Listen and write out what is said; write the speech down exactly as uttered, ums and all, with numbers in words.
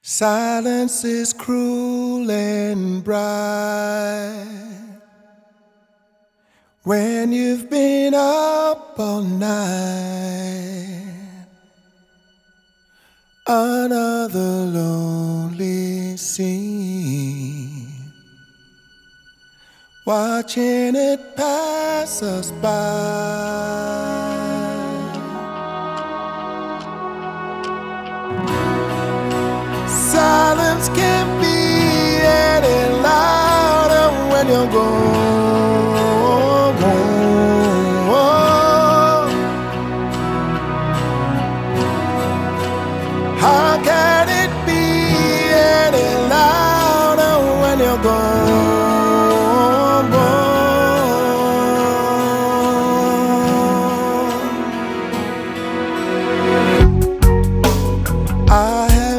Silence is cruel and bright when you've been up all night. Another lonely scene, watching it pass us by. Silence can't be any louder when you're gone.